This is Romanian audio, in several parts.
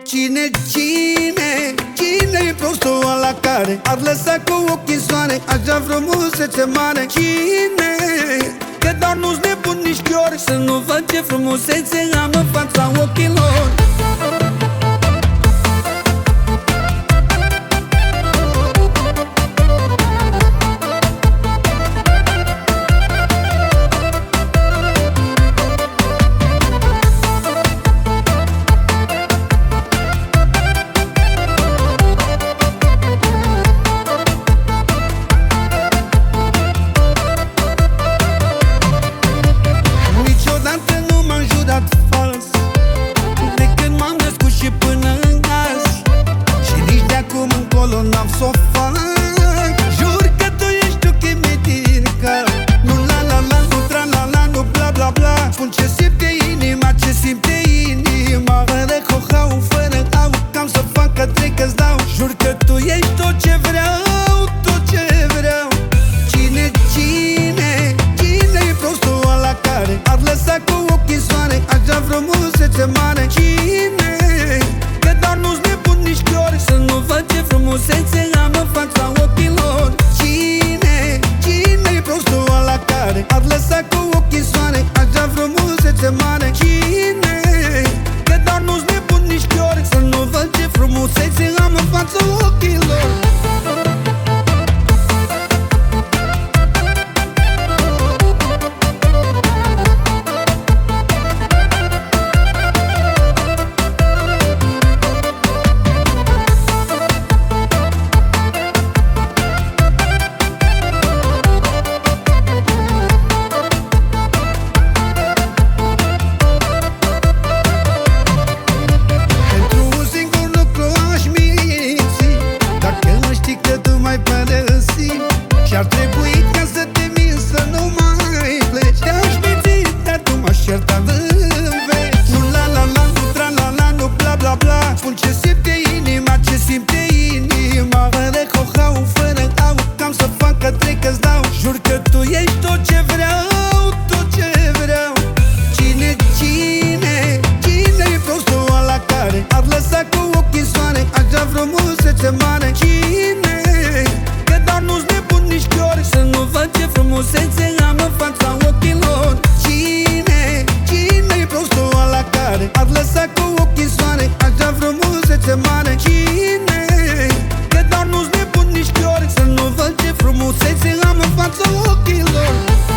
Cine-i prostul ăla care ar lăsa cu ochii în soare așa frumusețe mare? Cine? Că doar nu-s nebun nici chior să nu văd ce frumusețe am în fața ochilor. N-am s-o fac. Jur că tu ești o chimetică. Nu la la la, nu tra la la, nu bla bla bla. Spun ce simte inima, ce simte inima. Fără ho-hau, fără au, cam să fac că trec că-ți dau. Jur că tu ești tot ce vreau, tot ce vreau. Cine-i prostul ăla care ar lăsa cu ochii în soare așa frumusețe mare? Cine? Că doar nu-s nebun nici chior să nu văd ce frumusețe am în fața ochilor. Cine-i prostul ăla care ar lăsa cu ochii în soare așa frumusețe mare? Cine? Că doar nu-s nebun nici chior să nu văd ce frumusețe am în fața ochilor. Și-ar trebui ca să te min să nu mai pleci. Te-aș minți, dar tu m-aș certa în veci. Nu la la la, nu tra la la, nu bla bla bla. Spun ce simte inima, ce simte inima. Fără ho-hau, fără au, cam să fac că trec că-ți dau. Jur că tu ești tot ce vreau, tot ce vreau. Cine-i prostul ăla care ar lăsa cu ochii în soare așa frumusețe mare? Cine? Că doar nu-s nebun nici chior să nu văd ce frumusețe am în fața ochilor. Cine-i prostul ăla care ar lăsa cu ochii în soare așa frumusețe mare? Cine? Că doar nu-s nebun nici chior să nu văd ce frumusețe am în fața ochilor.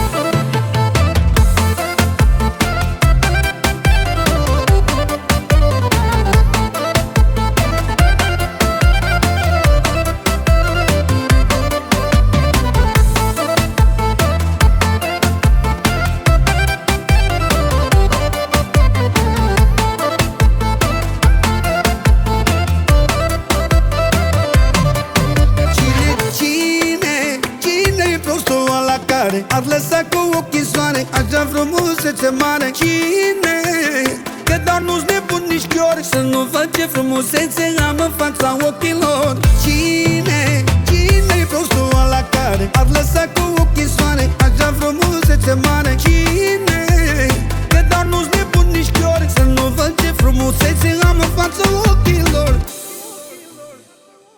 Ar lăsa cu ochii în soare așa frumusețe mare? Cine? Că doar nu-s nebun nici chior să nu văd ce frumusețe am în fața ochilor. Cine-i prostul ăla care ar lăsa